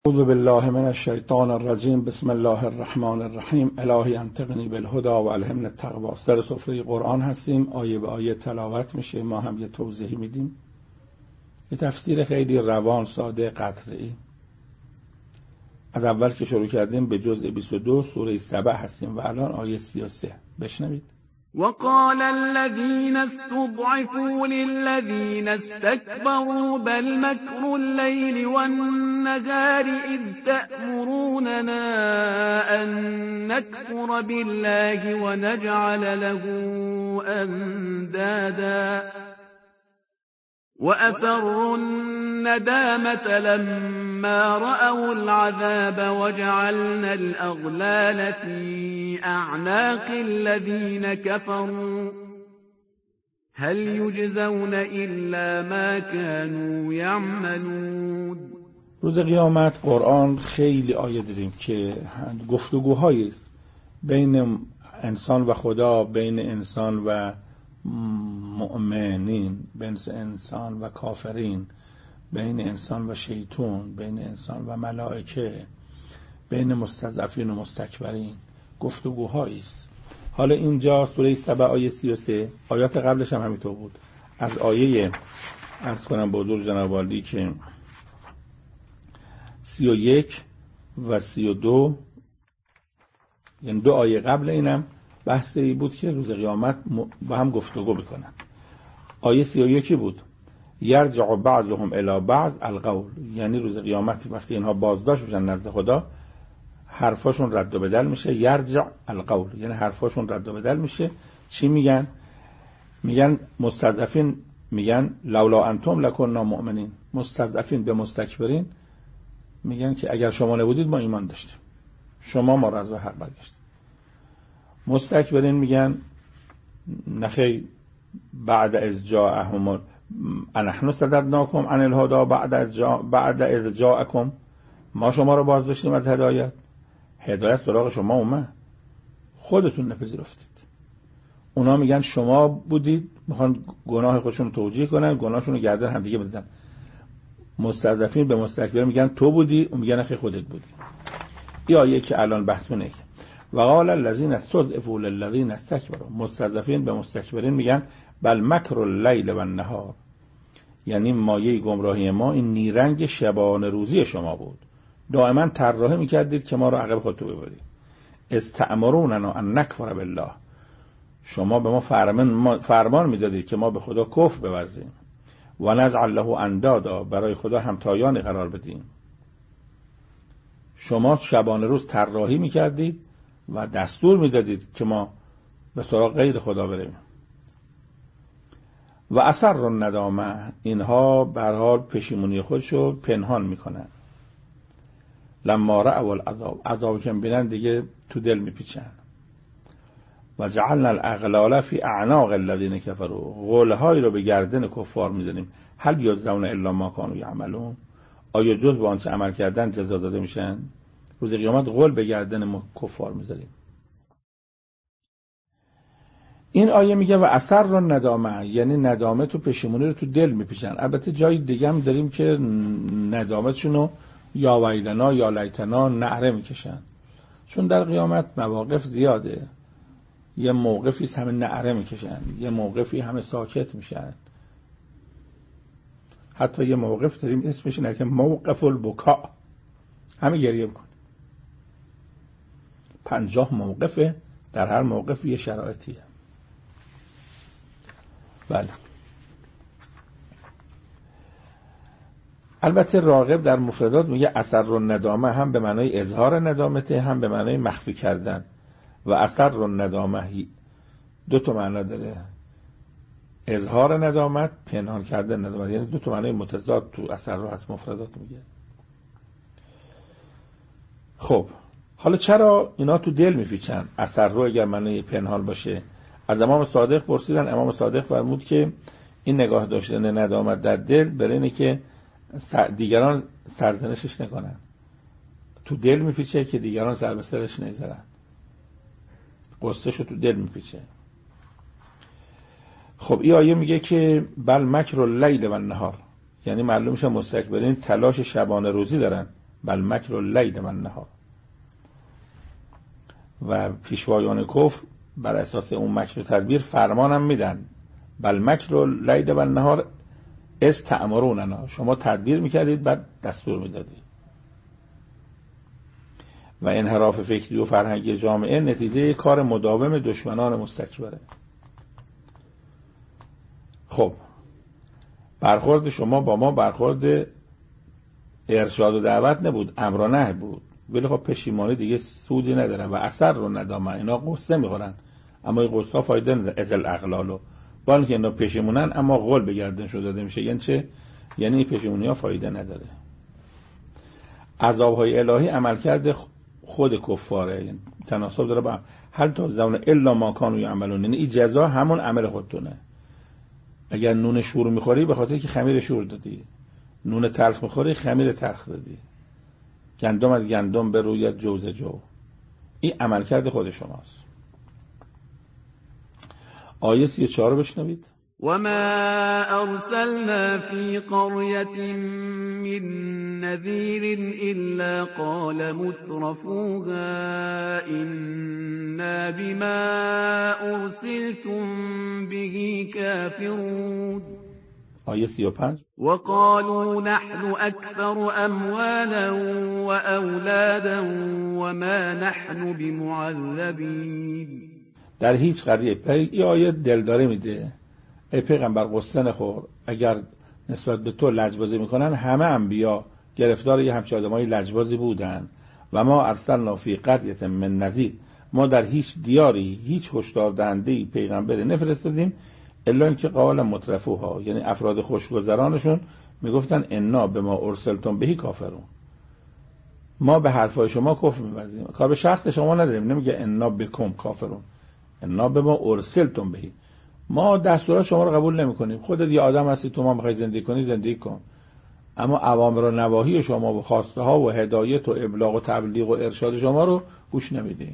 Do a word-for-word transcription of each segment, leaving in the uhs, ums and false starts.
اعوذ بالله من الشیطان الرجیم. بسم الله الرحمن الرحیم. الهی انطقنی بالهدی و الهمنی التقوی. سر سفره قرآن هستیم، آیه به آیه تلاوت میشه، ما هم یه توضیحی میدیم، یه تفسیر خیلی روان، ساده، قطعی. از اول که شروع کردیم به جزء بیست و دو سوره سبع هستیم و الان آیه سی و سه. بشنوید. وقال الذين استضعفوا للذين استكبروا بل مكر الليل والنهار إذ تأمروننا أن نكفر بالله ونجعل له أندادا وأسروا الندامة لما رأوا العذاب وجعلنا الأغلال في أعناق الذين كفروا هل يجزون إلا ما كانوا يعملون. روز قیامت قرآن خیلی آیه داریم که گفتگوهایی است بین انسان و خدا، بین انسان و مؤمنین، بین انسان و کافرین، بین انسان و شیطان، بین انسان و ملائکه، بین مستضعفین و مستکبرین. گفتگوهایی است. حالا اینجا سوره سبع آیه سی و سه، آیات قبلش هم همینطور بود. از آیه عرض کنم به حضور جناب عالی که سی و یک و سی و دو، یعنی دو آیه قبل اینم بحثی بود که روز قیامت با هم گفتگو بکنن. آیه سی و یک بود یرجع بعضهم الی بعض القول، یعنی روز قیامت وقتی اینها بازداشت میشن نزد خدا، حرفاشون رد و بدل میشه. یرجع القول یعنی حرفاشون رد و بدل میشه. چی میگن؟ میگن مستضعفین میگن لولا انتم لکننا مؤمنین. مستضعفین به مستکبرین میگن که اگر شما نبودید ما ایمان داشتیم، شما ما را از راه حق برگشتید. مستکبرین میگن نخی بعد از جاءهم انحن صددناکم عن الهدى بعد از جا بعد از جاءکم، ما شما رو باز داشتیم از هدایت، هدایت سراغ شما اومد، خودتون نپذیرفتید. اونا میگن شما بودید، میخوان گناه خودشون رو توجیه کنن، گناهشون رو گردن هم دیگه بزنن. مستضعفین به مستکبر میگن تو بودی، اون میگن نخی خودت بودی. این آیه که الان بحثونه که وقال الذين استضعفوا للذين استكبروا، مستضعفین به مستکبرین میگن بل مکر اللیل و النهار، یعنی مایه گمراهی ما این نیرنگ شبانه روزی شما بود، دائما طراحی میکردید که ما رو عقب خودتون ببرید. استأمروننا ان نکفر بالله، شما به ما فرمان فرمان میدادید که ما به خدا کفر بورزیم. و نجعل له اندادا، برای خدا همتایان قرار بدیم. شما شبانه روز طراحی میکردید و دستور میدادید که ما به سراغ غیر خدا بریم. و اثر الندامه، اینها به هر حال پشیمونی خودشو پنهان میکنن. لما رأوا العذاب، عذاب که میبینن دیگه تو دل میپیچن. و جعلنا الاغلال فی اعناق الذین کفروا، غولهایی رو به گردن کفار میزنیم. هل یجزون الا ما کانوا یعملون، آیا جز به آنچه عمل کردن جزا داده میشن؟ روز قیامت غول به گردن ما کفار میذاریم. این آیه میگه و اثر رو ندامه، یعنی ندامت و پشیمونی رو تو دل میپیچن. البته جای دیگه هم داریم که ندامتشون رو یا ویلنا یا لیتنا نعره میکشن، چون در قیامت مواقف زیاده. یه موقفی همه نعره میکشن، یه موقفی همه ساکت میشن، حتی یه موقف داریم اسمش اینه که موقف البکا، همه گریه میکن. پنجاه موقفه، در هر موقف یه شرایطیه. بله. البته راغب در مفردات میگه اثر رو ندامه، هم به معنای اظهار ندامته، هم به معنای مخفی کردن. و اثر رو ندامه دو تا معنا داره، اظهار ندامت، پنهان کردن ندامت، یعنی دو تا معنای متضاد تو اثر رو هست مفردات میگه. خب حالا چرا اینا تو دل میپیچن؟ اثر رو اگر معنای پنهان باشه. از امام صادق پرسیدن، امام صادق فرمود که این نگاه داشتن ندامت در دل برای اینه که دیگران سرزنشش نکنن. تو دل میپیچه که دیگران سر به سرش نذارن، قصه شو تو دل میپیچه. خب این آیه میگه که بل مکر اللیل و النهار، یعنی معلوم میشه مستکبرین تلاش شبانه روزی دارن بل مکر اللیل و النهار. و پیشوایان کفر بر اساس اون مکر و تدبیر فرمانم میدن، بل مکر اللیل و النهار از تأمروننا، شما تدبیر میکردید بعد دستور میدادید. و انحراف فکری و فرهنگی جامعه نتیجه کار مداوم دشمنان مستکبره. خب برخورد شما با ما برخورد ارشاد و دعوت نبود، امر و نهی بود، ولی خب پشیمانی دیگه سودی نداره و اثر رو ندامه، اینا قصه میخورن اما این قصه ها فایده نداره. ازل اغلالو با اینکه اینا پشیمونن اما غل به گردنشون داده میشه. یعنی چه؟ یعنی این پشیمونی ها فایده نداره. عذاب های الهی عمل کرده خود کفاره، یعنی تناسب داره با هل تا زمان الا ما کانوا یعملون، یعنی این جزا همون عمل خودتونه. اگر نون شور میخوری به خاطر که خمیر شور دادی، نون تلخ میخوری خمیر تلخ دادی، گندم از گندم به رویت جوز جو، این عمل کرده خود شماست. آیه سی و چهار بشنوید. وما أرسلنا في قرية من نذير إلا قال مترفوها إنا بما أرسلتم به كافرون. آیه سی و پنج. وقالوا نحن أكثر أموالا وأولادا وما نحن بمعذبين. در هیچ قریه این آیه دلداری میده. ای پیغمبر قصه نخور، اگر نسبت به تو لجبازی میکنن، همه انبیا گرفتار یه همچه آدمای لجبازی بودن. و ما ارسلنا فی قریة من نذیر، ما در هیچ دیاری هیچ هشدار دهنده‌ای پیغمبری نفرستادیم الا اینکه قال مترفوها، یعنی افراد خوشگذرانشون میگفتن انا بما ارسلتم بهی کافرون، ما به حرفای شما کفر می‌ورزیم، کار به شخص شما نداریم. نمیگه انا بکم کافرون، انا بما ارسلتم بهی، ما دستورات شما رو قبول نمی کنیم. خودت یه آدم هستی، تو ما میخوای زندگی کنی زندگی کن، اما اوامر و نواهی شما و خواسته ها و هدایت و ابلاغ و تبلیغ و ارشاد شما رو گوش نمیدین.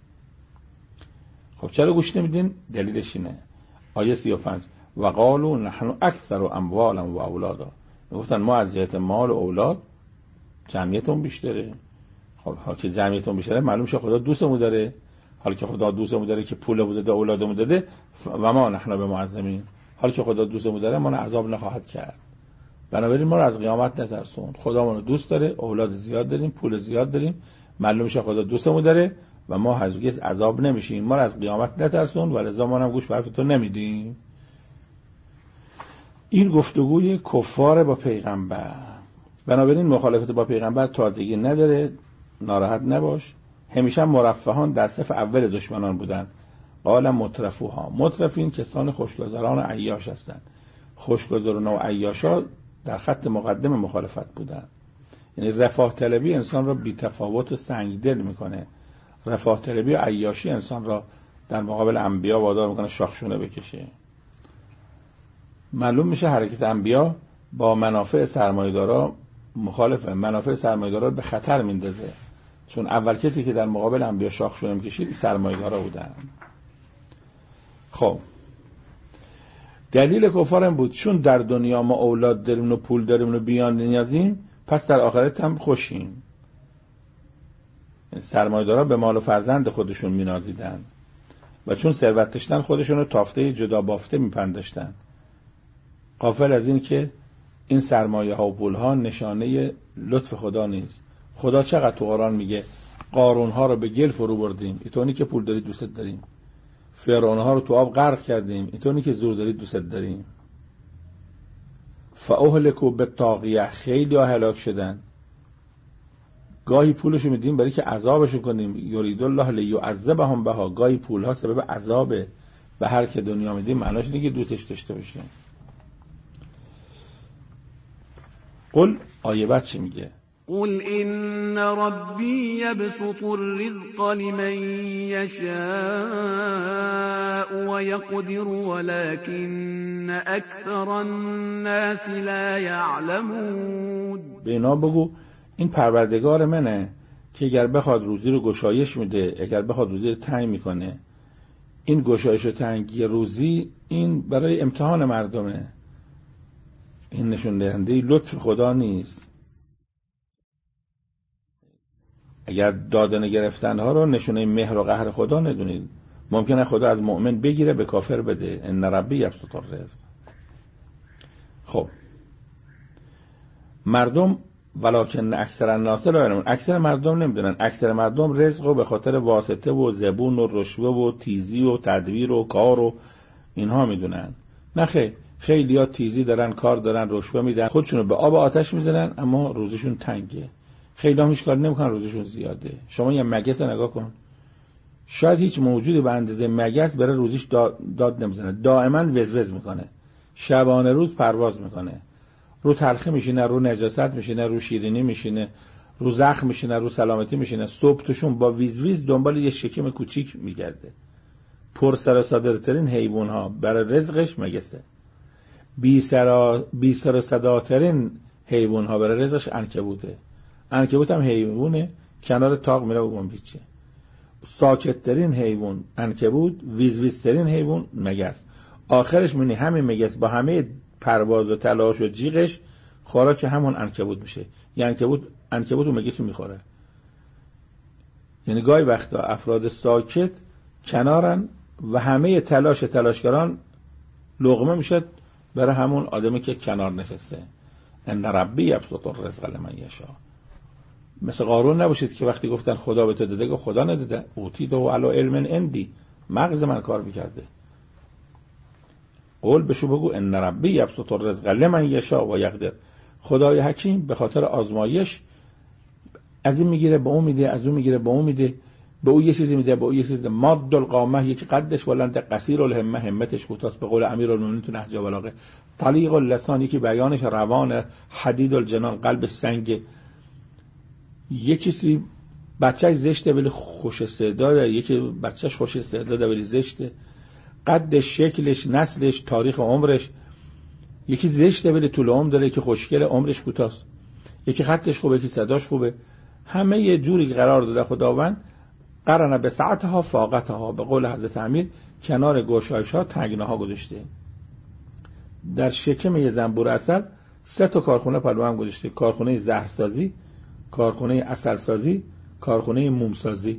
خب چرا گوش نمیدین؟ دلیلش اینه. آیه سی و پنج. و قالوا نحن اکثر اموالا و اولادا، میگفتن ما از جهت مال و اولاد جمعیتون بیشتره. خب ها که جمعیتون بیشتره معلوم شه خدا دوستمون داره. حالا که خدا دوستمون داره که پول بوده ده اولادمون داده، و ما نحن بمعذبین، حالا که خدا دوستمون داره ما رو عذاب نخواهد کرد. بنابراین ما رو از قیامت نترسون. خدا ما رو دوست داره، اولاد زیاد داریم، پول زیاد داریم، معلوم میشه خدا دوستمون داره و ما هرگز عذاب نمیشیم. ما رو از قیامت نترسون و لذا ما هم گوش به حرف تو نمیدیم. این گفتگوی کفار با پیغمبر. بنابراین مخالفت با پیغمبر تازگی نداره، ناراحت نباش. همیشه مرفهان در صف اول دشمنان بودن. قال مترفوها، مترفین کسان خوشگذران و عیاش هستند. خوشگذران و عیاشا در خط مقدم مخالفت بودن. یعنی رفاه طلبی انسان را بی تفاوت و سنگدل میکنه. رفاه طلبی و عیاشی انسان را در مقابل انبیا وادار میکنه شاخشونه بکشه. معلوم میشه حرکت انبیا با منافع سرمایه‌دارا مخالفه، منافع سرمایه‌دارا به خطر میندازه، چون اول کسی که در مقابل انبیا شاخشونه میکشید سرمایه‌دارا بودن. خب دلیل کفار این بود چون در دنیا ما اولاد داریم و پول داریم و بیان نیازیم، پس در آخرت هم خوشیم. سرمایه‌دارا به مال و فرزند خودشون مینازیدن و چون ثروت داشتن خودشون رو تافته جدا بافته میپنداشتن، غافل از این که این سرمایه ها و پول ها نشانه لطف خدا نیست. خدا چقدر تو قرآن میگه قارون ها رو به گل فرو بردیم، اینطوری که پول داری دوست داریم. فرعون ها رو تو آب غرق کردیم، اینطوری که زور داری دوست داریم. فاهلکوا بالطاغیه، خیلی ها هلاک شدن. گاهی پولشو میدیم برای که عذابشو کنیم، یرید الله لیعذبهم بها، گاهی پول ها سبب عذاب به هر که دنیا میدیم، معناش اینه که دوستش داشته باشه. قل آیه بعد چی میگه؟ قل إن ربي يبسط الرزق لمن يشاء ويقدر ولكن أكثر الناس لا يعلمون. به اینا بگو این پروردگار منه که اگر بخواد روزی رو گشایش میده، اگر بخواد روزی رو تنگ میکنه. این گشایش و تنگی روزی این برای امتحان مردمه، این نشون دهنده لطف خدا نیست. اگر دادن گرفتن ها رو نشونه مهر و قهر خدا ندونید. ممکنه خدا از مؤمن بگیره به کافر بده. ان ربی یبسط الرزق. خب مردم ولکن اکثر الناس لا یعلمون، اکثر مردم نمیدونن. اکثر مردم رزق رو به خاطر واسطه و زبون و رشوه و تیزی و تدبیر و کار و اینها میدونن. نه خیر، خیلی ها تیزی دارن، کار دارن، رشوه میدن، خودشونو به آب آتش میزنن، اما روزشون تنگه. خیلی ها هیچ کار نمیکنن، روزشون زیاده. شما یه مگس رو نگاه کن، شاید هیچ موجودی به اندازه مگس بره روزش داد, داد نمیزنه، دائما وزوز میکنه، شبانه روز پرواز میکنه، رو تلخی میشینه، رو نجاست میشینه، رو شیرینی میشینه، رو زخم میشینه، رو سلامتی میشینه. صبح توشون با ویز ویز دنبال یه شکم کوچیک میگرده. پر سر و صادرترین حیوان ها برای رزقش مگسه. بی سر بی سر و صداترین حیوان ها برای رزقش عنکبوته. عنکبوت هم حیوانه، کنار تاق میره و گنبیچه. ساکت ترین حیوان عنکبوت، ویز ویز ترین حیوان مگس. آخرش میبینی همین مگس با همه پرواز و تلاش و جیغش خوراک همون عنکبوت میشه. یعنی عنکبوت عنکبوت و مگس میخوره. یعنی گاهی وقتا افراد ساکت کنارن و همه تلاش تلاشگران لقمه میشه برای همون آدمی که کنار نشسته. ان ربی یبسط الرزق لمن یشاء. مثل قارون نباشید که وقتی گفتن خدا به تو داده، گفت خدا نداده، اوتیته علی علم عندی، مغز من کار میکرده. قول بشو بگو ان ربی یبسط الرزق لمن یشاء و یقدر. خدای حکیم به خاطر آزمایش از این میگیره به اون میده، از اون میگیره به اون میده، به اون یه چیزی میده، به اون یه چیزی. ماد القامه، یکی قدش بلند، قصیر الهمه، همتش کوتاست. به قول امیرالمومنین تو نهج البلاغه، طلیق اللسان، یکی بیانش روان، حدید الجنان، قلب سنگ. یه کسی بچه‌ش زشته ولی خوش استعداده، یکی بچه‌ش خوش استعداده ولی زشته. قدش، شکلش، نسلش، تاریخ عمرش. یکی زشته ولی طول عمر داره، یکی خوشگله عمرش کوتاست. یکی خطش خوبه، یکی صداش خوبه. همه یه جوری قرار داده خداوند. قرن به ساعتها فاقتها، به قول حضرت امیر کنار گوشایش‌ها تنگناها گذاشته. در شکم یه زنبور عسل سه تا کارخونه پلو هم گذاشته. کارخونه زهرسازی، کارخونه عسلسازی، کارخونه مومسازی.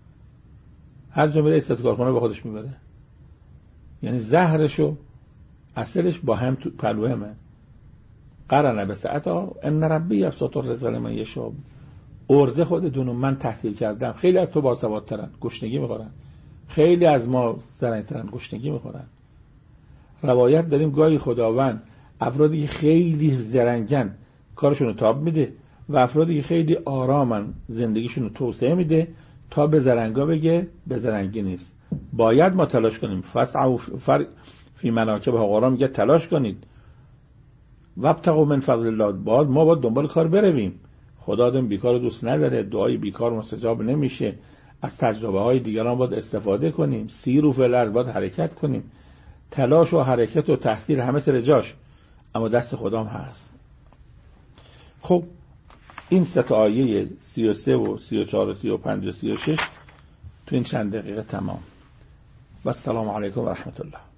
هر جا میره سه تا کارخونه به خودش میبره. یعنی زهرش و عسلش با هم تو پلو همه. قرن به ساعتها ان ربی یبسط الرزق لمن یشاء. ارزه خودتون، من تحصیل کردم، خیلی از تو باسوادترن، گشنگی میخورن. خیلی از ما زرنگترن، گشنگی میخورن. روایت داریم گاهی خداوند افرادی که خیلی زرنگن کارشون رو تاب میده و افرادی که خیلی آرامن زندگیشون رو توسعه میده تا به زرنگا بگه به زرنگی نیست. باید ما تلاش کنیم. فسعوا فی مناکبها، قرآن میگه تلاش کنید. وابتغوا من فضل الله، باید ما باید دنبال کار برویم. خدا آدم بیکار دوست نداره، دعای بیکار مستجاب نمیشه. از تجربه های دیگران باید استفاده کنیم. سیروا فی الارض، باید حرکت کنیم. تلاش و حرکت و تحصیل همه سر جاش، اما دست خدام هست. خب این سه تا آیه سی و سه و سی و چهار و سی و پنج و سی و شش تو این چند دقیقه تمام. و السلام علیکم و رحمت الله.